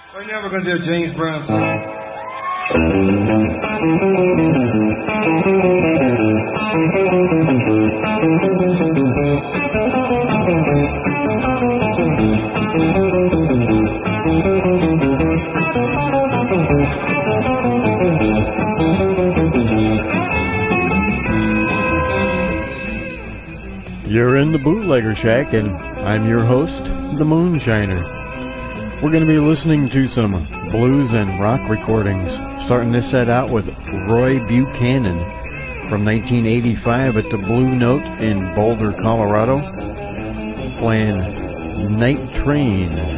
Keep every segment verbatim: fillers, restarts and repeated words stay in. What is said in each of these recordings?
Right now we're going to do a James Brown song. You're in the Bootlegger Shack, and I'm your host, the Moonshiner. We're going to be listening to some blues and rock recordings, starting this set out with Roy Buchanan from nineteen eighty-five at the Blue Note in Boulder, Colorado, playing Night Train.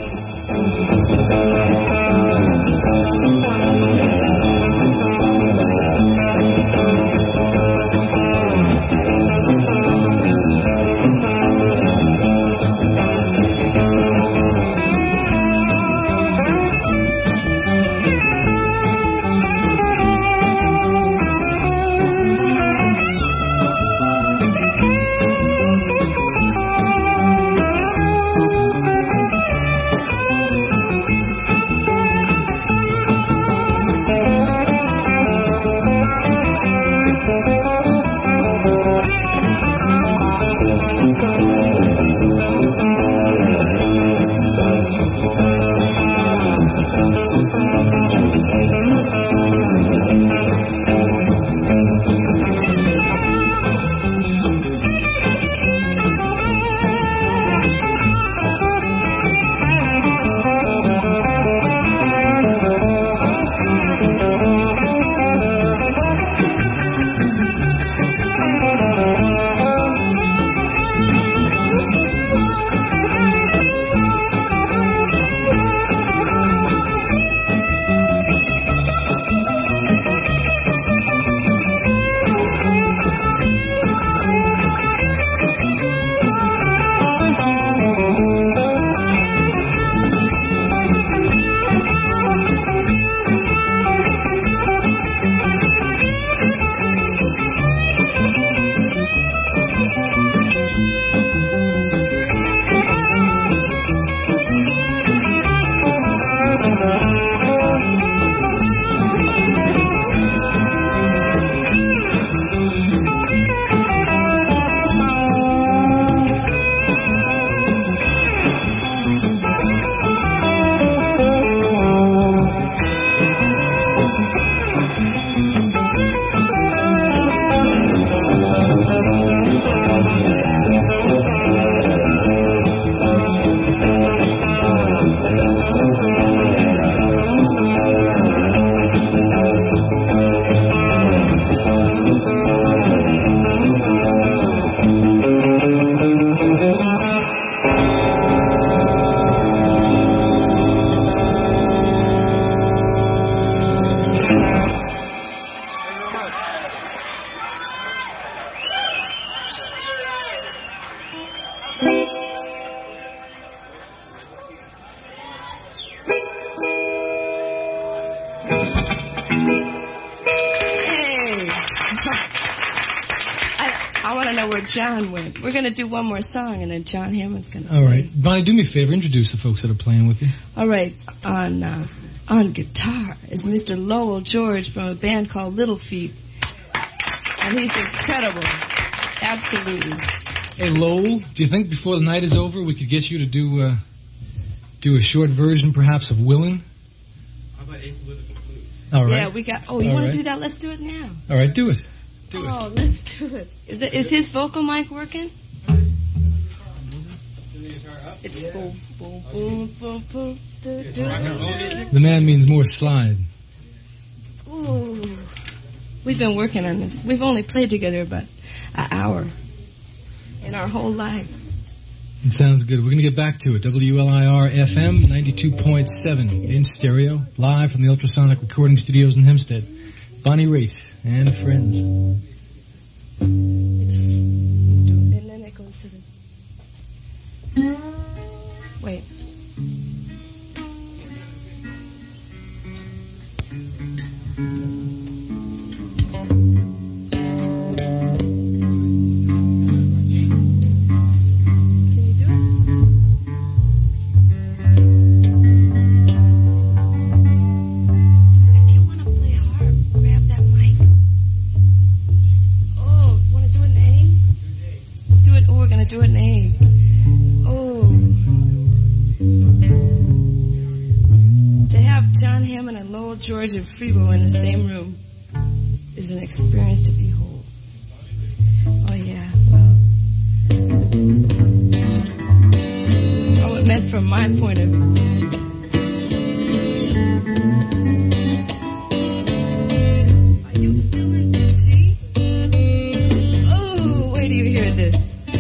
John went. We're going to do one more song, and then John Hammond's going to All right. Bonnie, do me a favor. Introduce the folks that are playing with you. All right. On uh, on guitar is Mister Lowell George from a band called Little Feat. And he's incredible. Absolutely. Hey, Lowell, do you think before the night is over we could get you to do uh, do a short version, perhaps, of Willin'? How about Apolitical Blues? All right. Yeah, we got... Oh, you All want right. to do that? Let's do it now. All right, do it. Do oh, it. let's do it. Is, it. is his vocal mic working? It's boom, boom, boom, boom, boom. Do, do, do. The man means more slide. Ooh. We've been working on this. We've only played together about an hour in our whole life. It sounds good. We're going to get back to it. W L I R F M ninety-two point seven in stereo, live from the Ultrasonic Recording Studios in Hempstead. Bonnie Raitt and friends. It's, and then it goes to the... Wait. Can you do it? Lowell George and Freebo in the same room is an experience to behold. Oh, yeah, well. Oh, it meant from my point of view. Are you feeling it, G? Oh, wait till you hear this.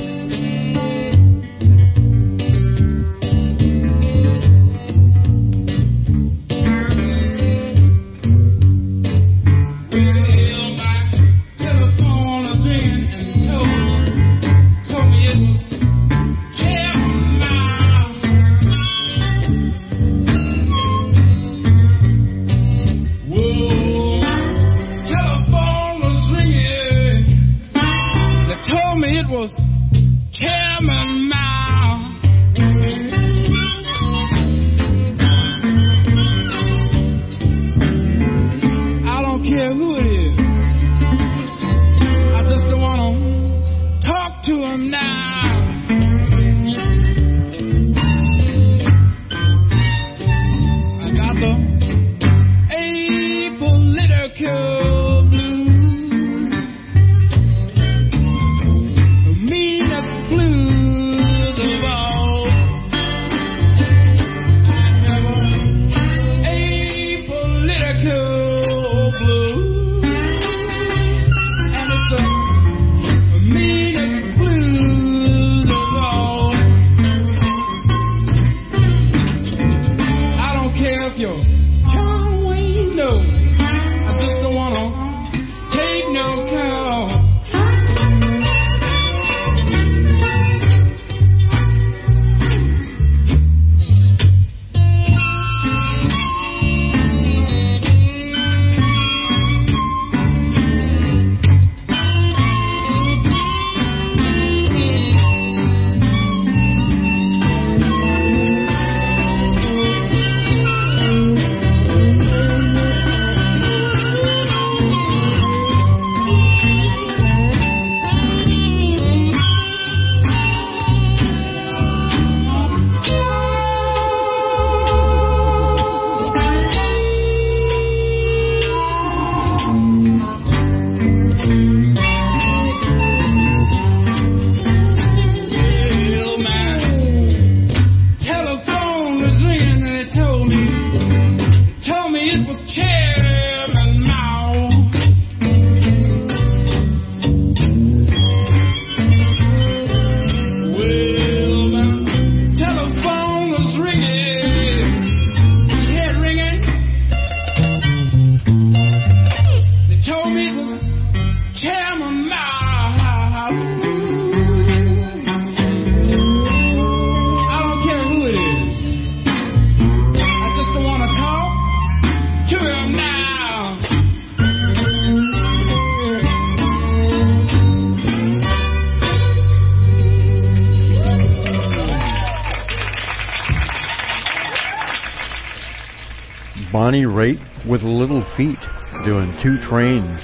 Bonnie Raitt with Little Feat doing Two Trains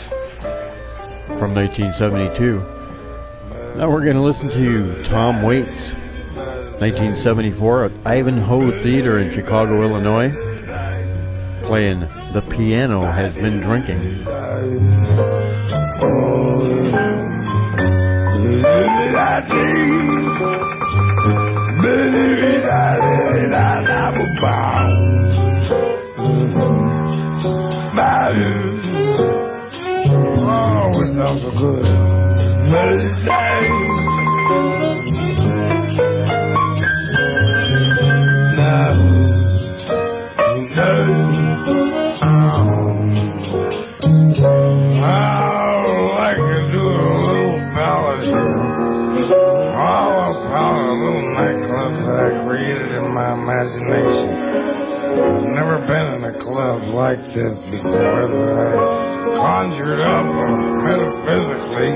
from nineteen seventy-two. Now we're going to listen to Tom Waits, nineteen seventy-four at Ivanhoe Theater in Chicago, Illinois, playing The Piano Has Been Drinking. Oh, it sounds so good. Imagination. I've never been in a club like this before that I conjured up metaphysically.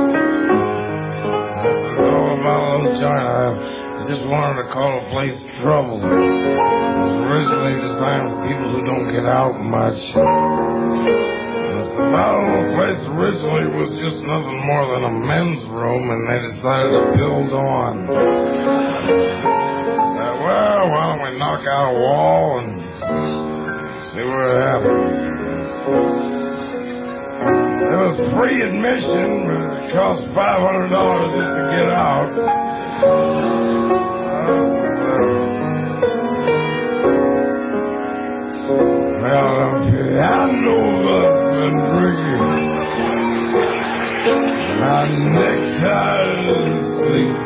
This is all about Little China. I just wanted to call a place Trouble. It was originally designed for people who don't get out much. This about little place originally was just nothing more than a men's room, and they decided to build on. Well, why don't we knock out a wall and See what happened. It was free admission, but it cost five hundred dollars just to get out. Well, I know I've been drinking. My necktie is asleep.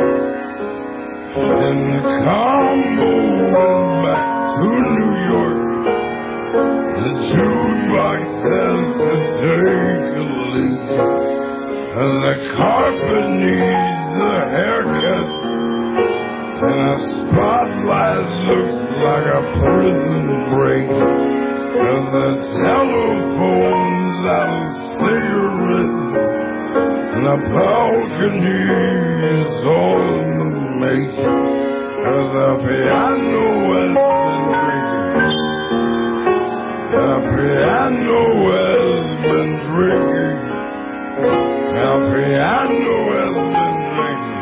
And the combo went back to New York. The jukebox says to take a leak. Cause the carpet needs a haircut. And the spotlight looks like a prison break. Cause the telephone's out of cigarettes. And the balcony is all in the make. Cause the piano has been drinking. The piano has been drinking. The piano has been drinking.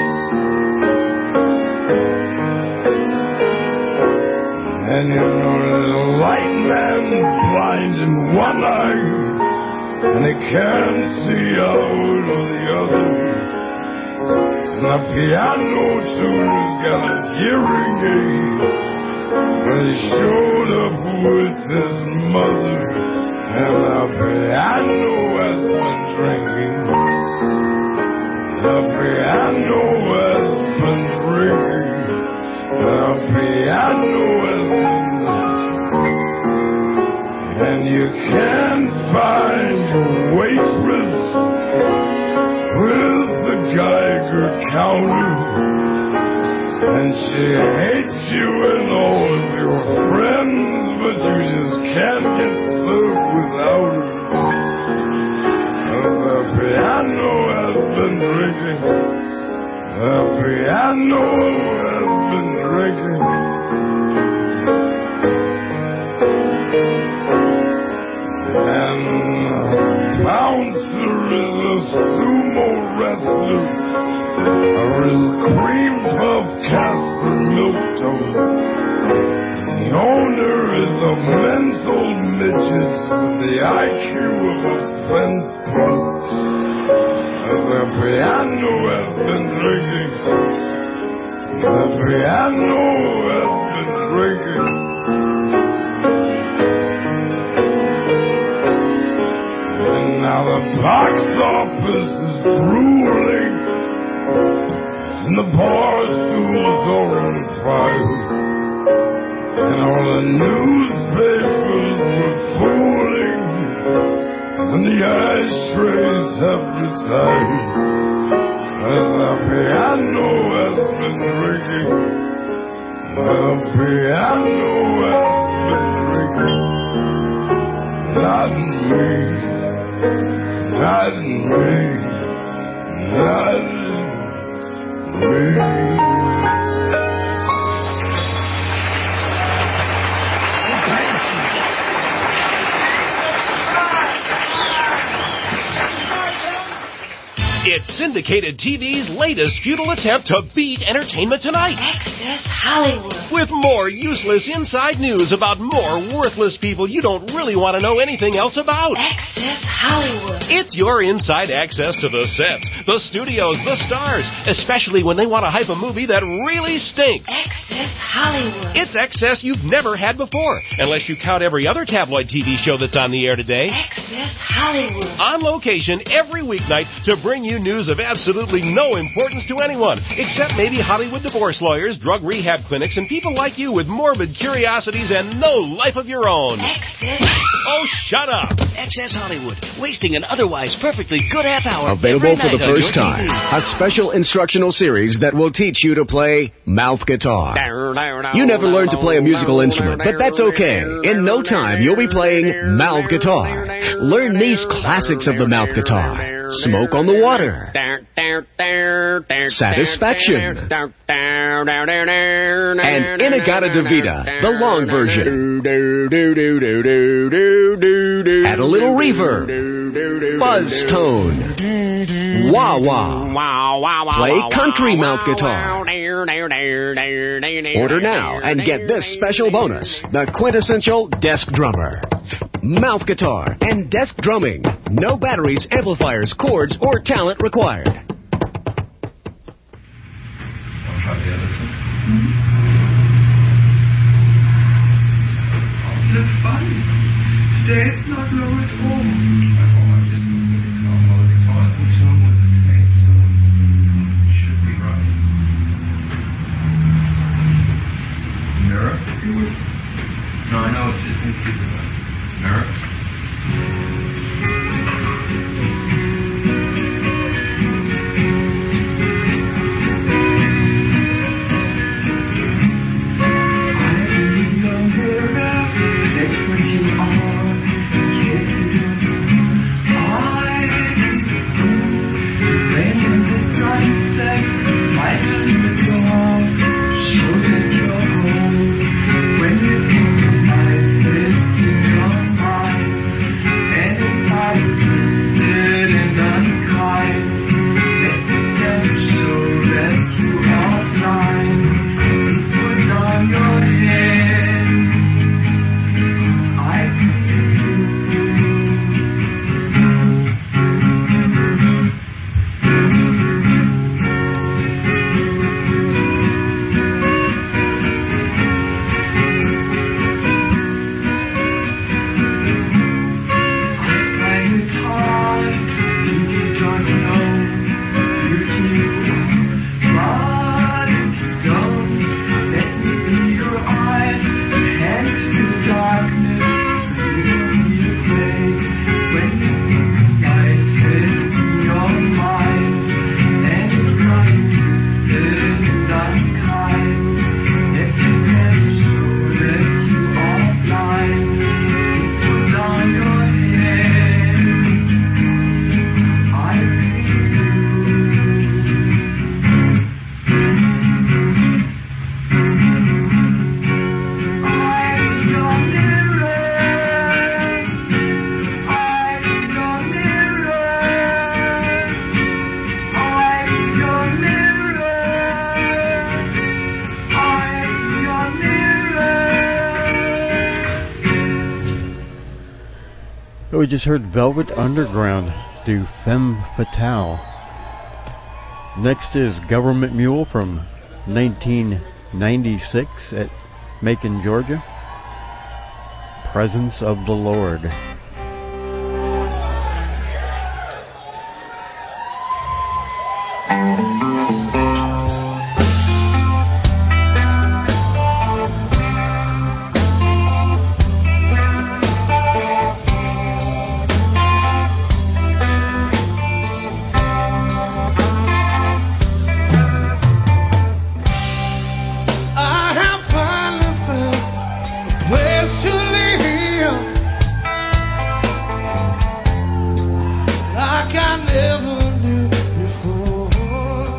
And you know the light man's blind in one eye, and he can't see out of the other. And the piano tuner's got a hearing aid, but he showed up with his mother, and the piano has been drinking. The piano has been drinking. The piano has been drinking. And you can't find your waitress with the Geiger counter. And she hates you and all of your friends, but you just can't get served without her. The piano has been drinking. The piano has been drinking. And the bouncer is a sumo wrestler, or his cream puff Casper milk toast. The owner is a mental midget with the I Q of a fence post. The piano has been drinking. The piano has been drinking. And now the box office is drooling. And the bar stools are on fire. And all the newspapers were fooling. And the ashtrays have retired. And the piano has been drinking. The piano has been drinking. Not me. Not me. Not me. It's syndicated T V's latest futile attempt to beat Entertainment Tonight. Access Hollywood. With more useless inside news about more worthless people you don't really want to know anything else about. Access Hollywood. It's your inside access to the sets, the studios, the stars, especially when they want to hype a movie that really stinks. Access Hollywood. It's access you've never had before, unless you count every other tabloid T V show that's on the air today. Access Hollywood. On location every weeknight to bring you news of absolutely no importance to anyone, except maybe Hollywood divorce lawyers, drug rehab clinics, and people like you with morbid curiosities and no life of your own. Access. Oh, shut up. Access Hollywood, wasting an otherwise perfectly good half hour. Available for the every first night on your time. A special instructional series that will teach you to play mouth guitar. You never learned to play a musical instrument, but that's okay. In no time, you'll be playing mouth guitar. Learn these classics of the mouth guitar. Smoke on the Water. Satisfaction. And In-A-Gadda-Da-Vida, the long version. Add a little reverb. Buzz tone. Wah-wah. Play country mouth guitar. Order now and get this special bonus, the quintessential desk drummer. Mouth guitar and desk drumming. No batteries, amplifiers, cords, or talent required. I'll try the other two. That's funny. Today it's not low at all. I thought I just moved the guitar. Well, the guitar isn't tuned with the tape, so it should be right. Mirror, if you would. No, I know, it just needs to be the mirror. We just heard Velvet Underground do Femme Fatale. Next is Government Mule from nineteen ninety-six at Macon, Georgia. Presence of the Lord. Like I never knew before.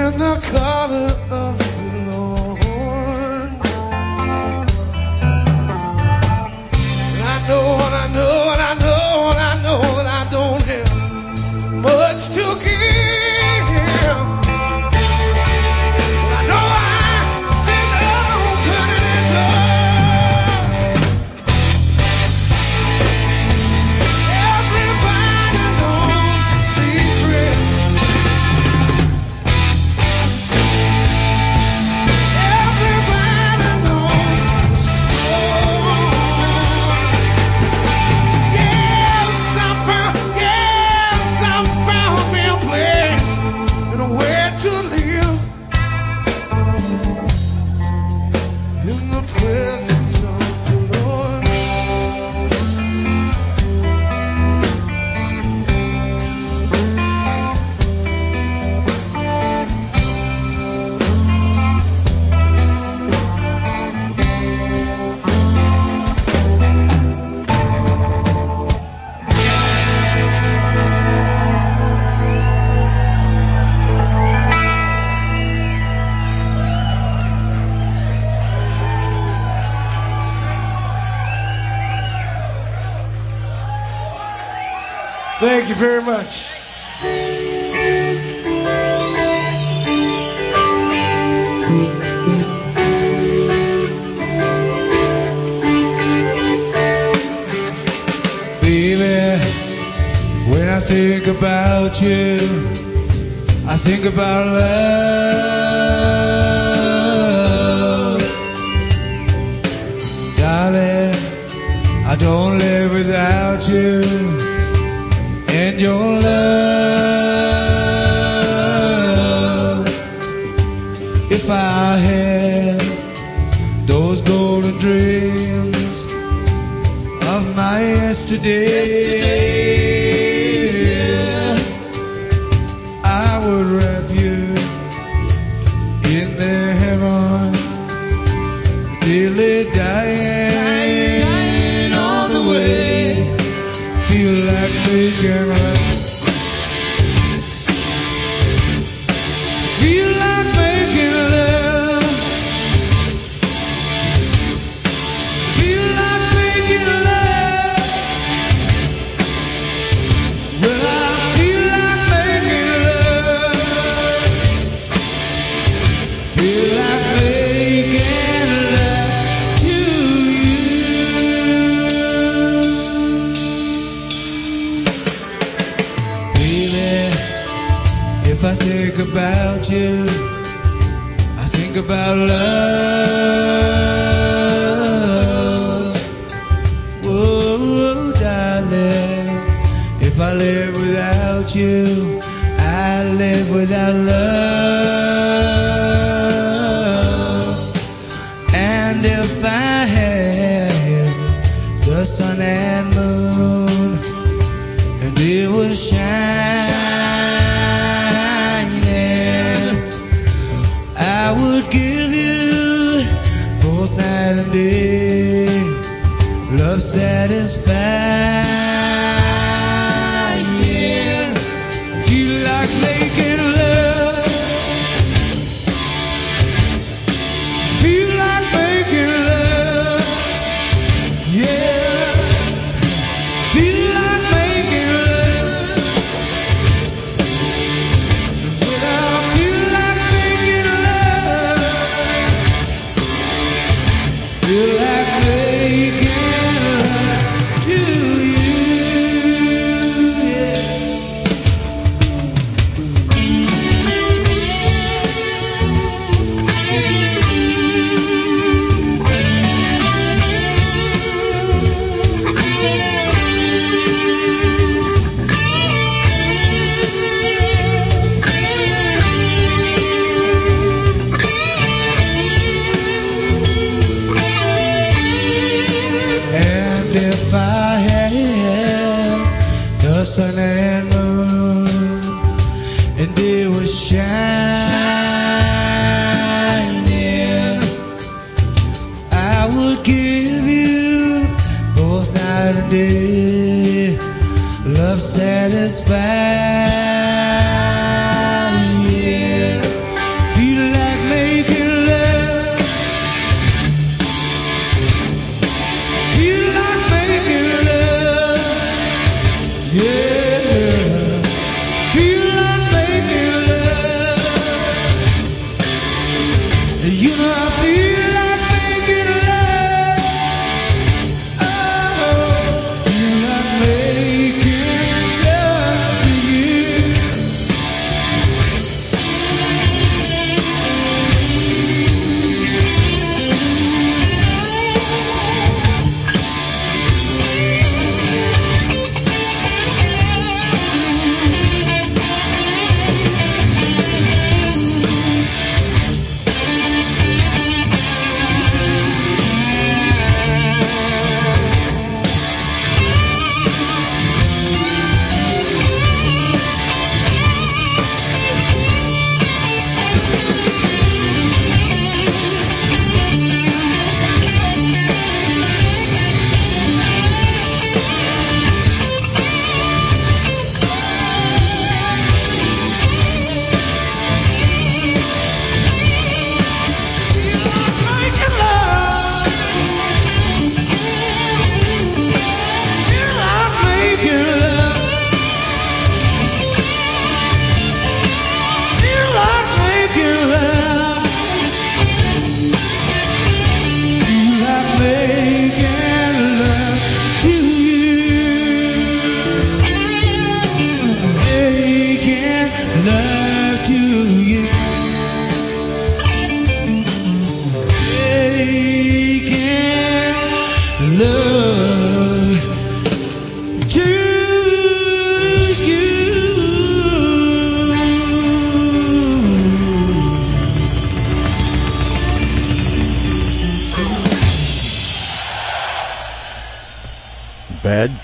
in the color of the Lord. And I know, and I know, and I know, and I know that I don't have much to give. Thank you very much. Baby, when I think about you, I think about love. Darling, I don't live without you. And your love, if I had those golden dreams of my yesterday, yesterday. I would wrap you in their heaven, daily dying, dying on the way. Feel like making love. Feel like making love. Feel like making love. Well, I feel like making love. Feel like making love to If I think about you, I think about love. Whoa, darling, if I live without you, I live without love. And if I had the sun and moon, and it would shine, I would give you both night and day, love satisfying. Yeah. Feel like making love.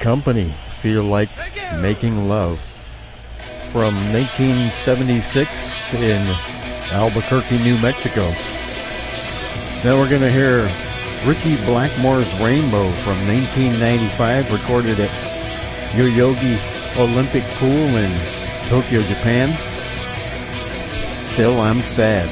Company, Feel Like Making Love. From nineteen seventy-six in Albuquerque, New Mexico. Now we're going to hear Ricky Blackmore's Rainbow from nineteen ninety-five, recorded at Yoyogi Olympic Pool in Tokyo, Japan. Still I'm Sad.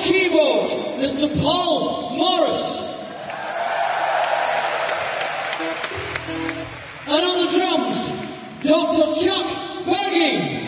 keyboards, Mister Paul Morris. And on the drums, Doctor Chuck Berge.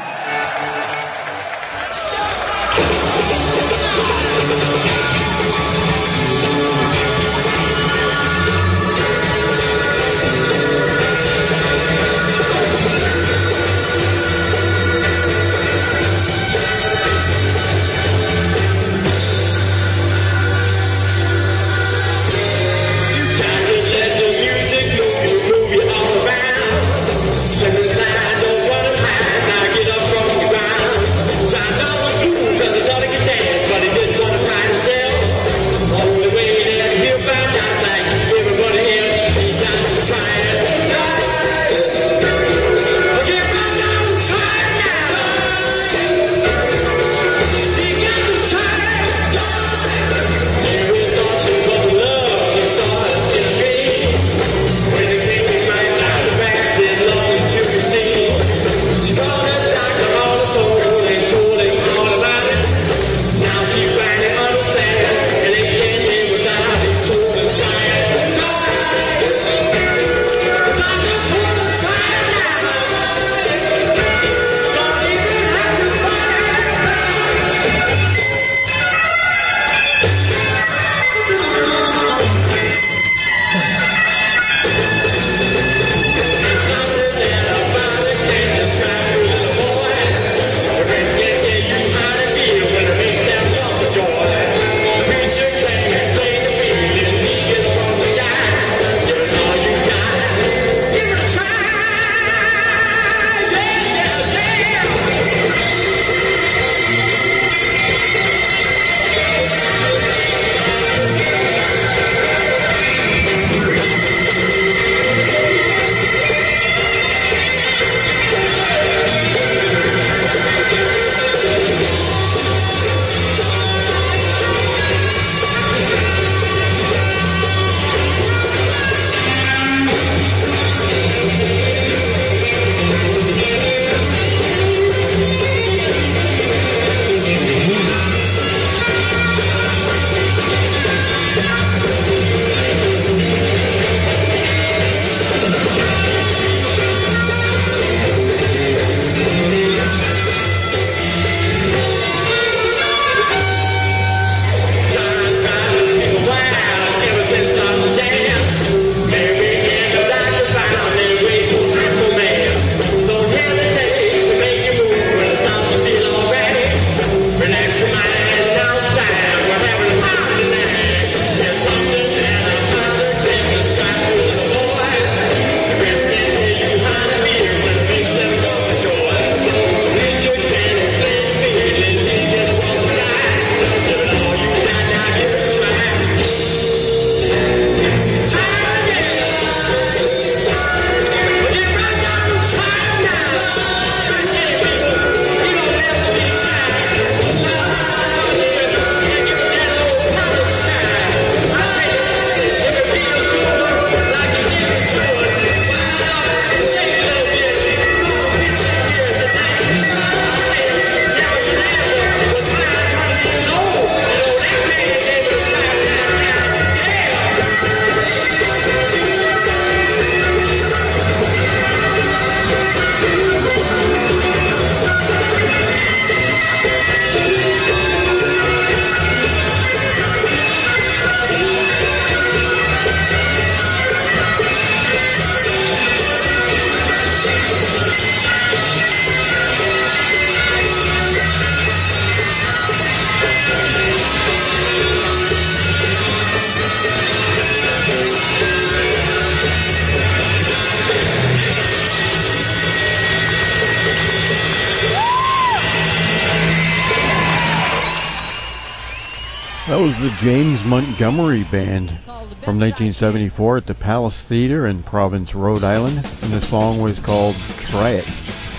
That was the James Montgomery Band from nineteen seventy-four at the Palace Theater in Providence, Rhode Island, and the song was called Try It.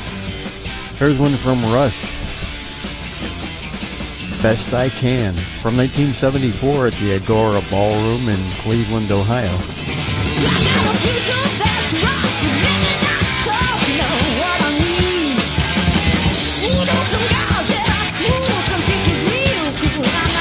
Here's one from Rush, Best I Can, from nineteen seventy-four at the Agora Ballroom in Cleveland, Ohio. Some guys that are cool, some chicks real cool.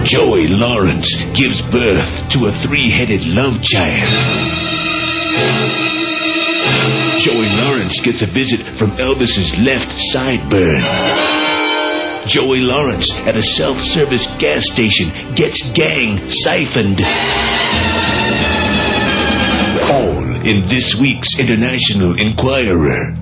Joey Lawrence gives birth to a three-headed love child. Joey Lawrence gets a visit from Elvis's left sideburn. Joey Lawrence at a self-service gas station gets gang siphoned. All in this week's International Enquirer.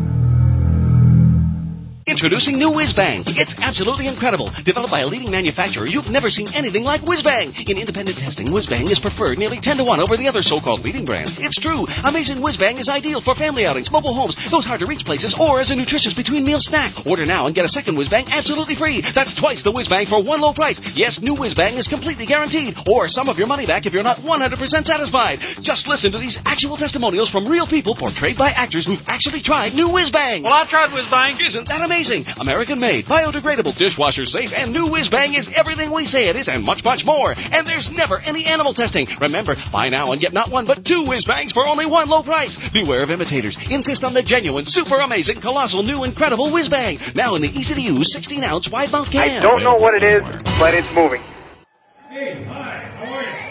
Introducing new Whiz-Bang. It's absolutely incredible. Developed by a leading manufacturer, you've never seen anything like Whiz-Bang. In independent testing, Whiz-Bang is preferred nearly ten to one over the other so-called leading brands. It's true. Amazing Whiz-Bang is ideal for family outings, mobile homes, those hard-to-reach places, or as a nutritious between-meal snack. Order now and get a second Whiz-Bang absolutely free. That's twice the Whiz-Bang for one low price. Yes, new Whiz-Bang is completely guaranteed, or some of your money back if you're not one hundred percent satisfied. Just listen to these actual testimonials from real people portrayed by actors who've actually tried new Whiz-Bang. Well, I've tried Whiz-Bang. Isn't that amazing? American-made, biodegradable, dishwasher-safe, and new Whiz-Bang is everything we say it is and much, much more. And there's never any animal testing. Remember, buy now and get not one but two Whiz-Bangs for only one low price. Beware of imitators. Insist on the genuine, super amazing, colossal, new, incredible Whiz-Bang. Now in the easy-to-use sixteen ounce wide-mouth can. I don't know what it is, but it's moving. Hey, hi, how are you?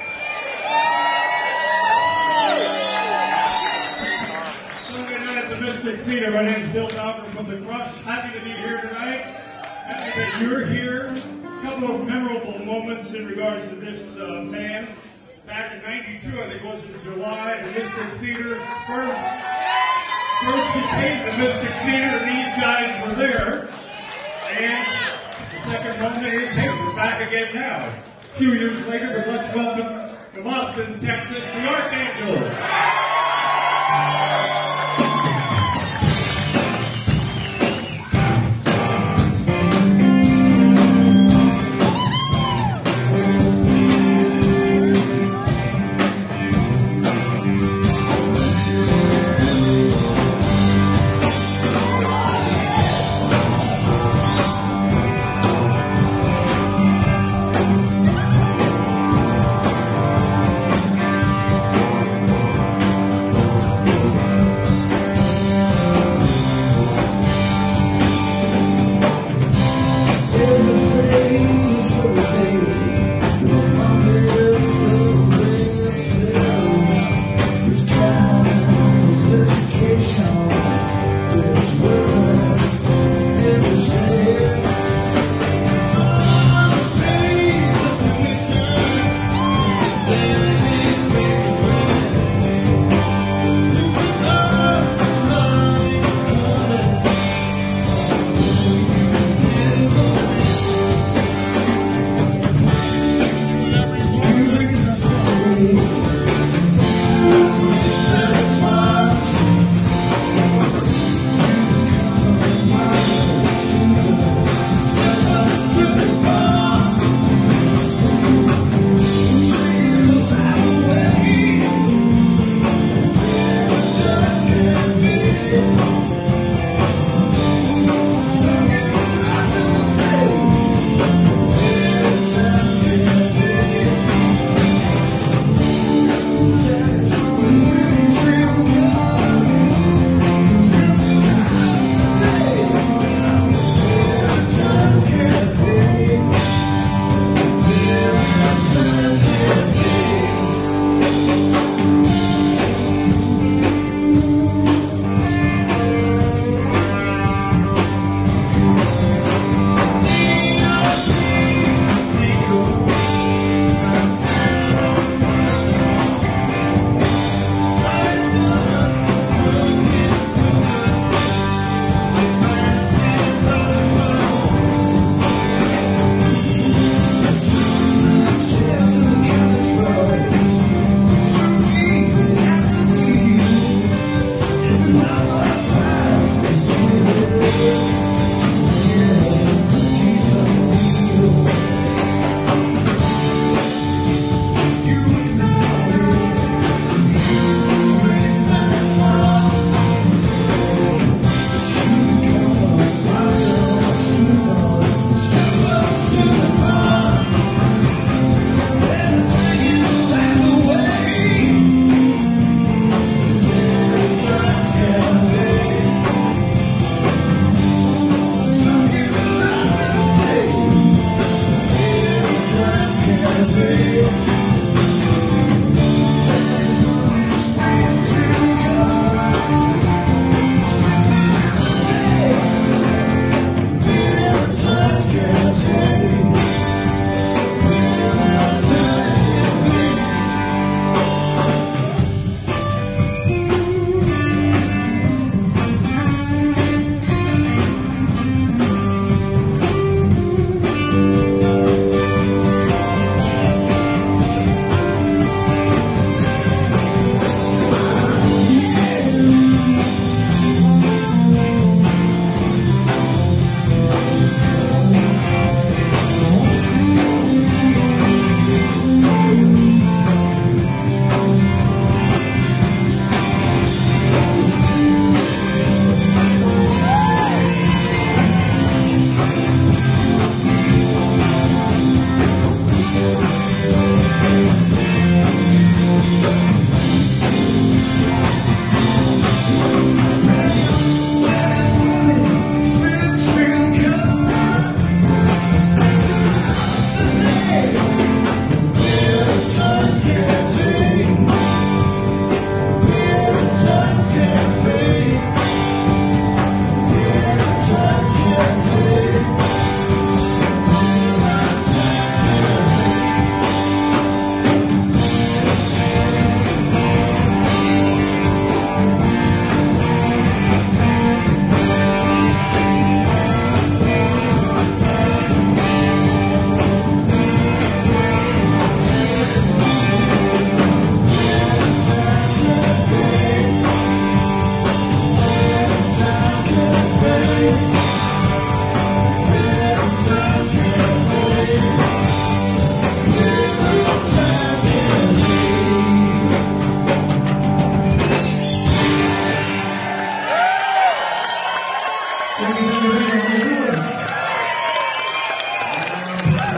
Mystic Theater. My name is Bill Malcolm from The Crush. Happy to be here tonight. Happy that you're here. A couple of memorable moments in regards to this uh, band. Back in ninety-two, I think it was in July, the Mystic Theater first, first became the Mystic Theater, and these guys were there. And the second moment, it's him. We're back again now. A few years later, but let's welcome from Austin, Texas, the Archangel.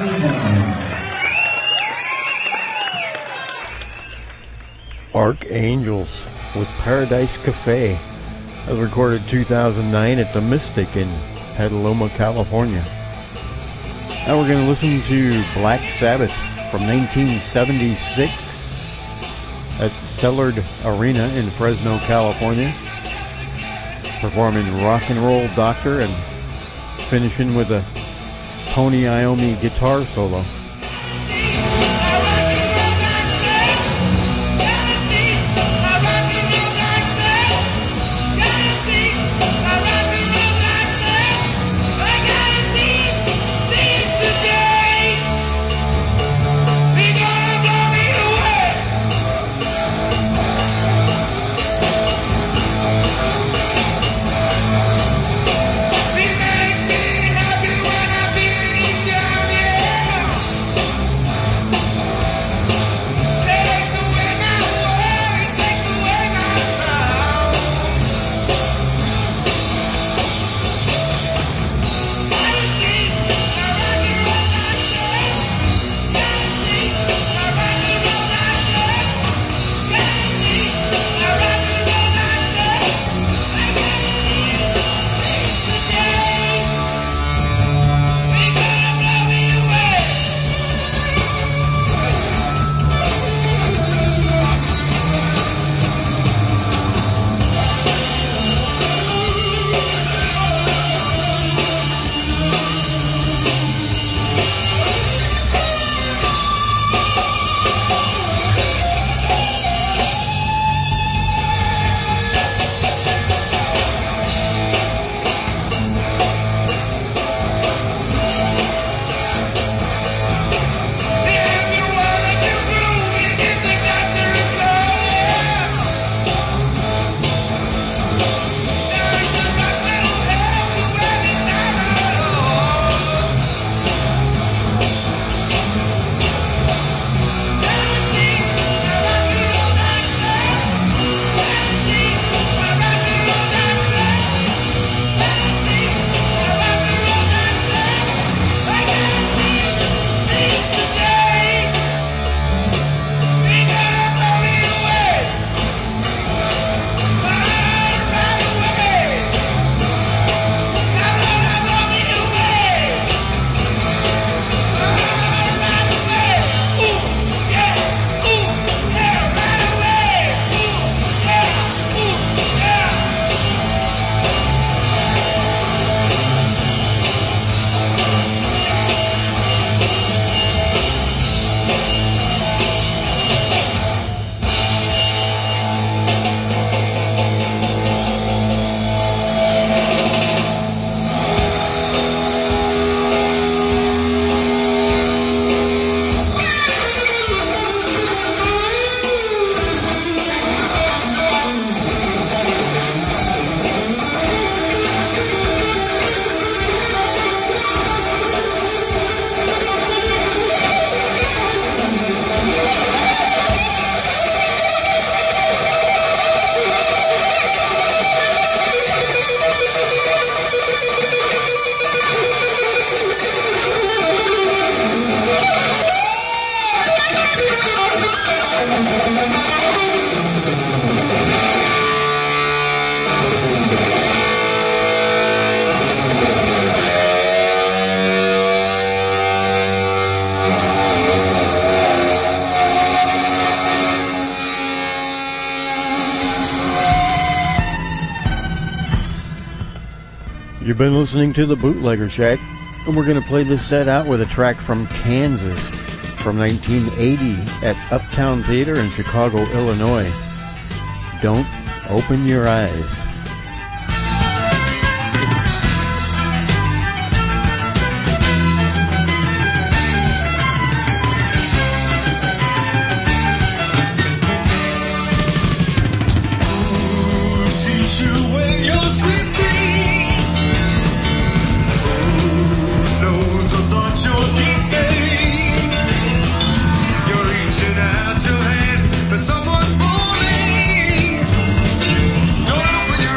Archangels with Paradise Cafe. That was recorded two thousand nine at the Mystic in Petaluma, California. Now we're going to listen to Black Sabbath from nineteen seventy-six at Cellard Arena in Fresno, California, performing Rock and Roll Doctor and finishing with a Tony Iommi guitar solo. You've been listening to the Bootlegger Shack, and we're going to play this set out with a track from Kansas from nineteen eighty at Uptown Theater in Chicago, Illinois. Don't Open Your Eyes. Someone's falling. Don't open your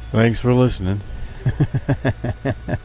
Thanks for listening.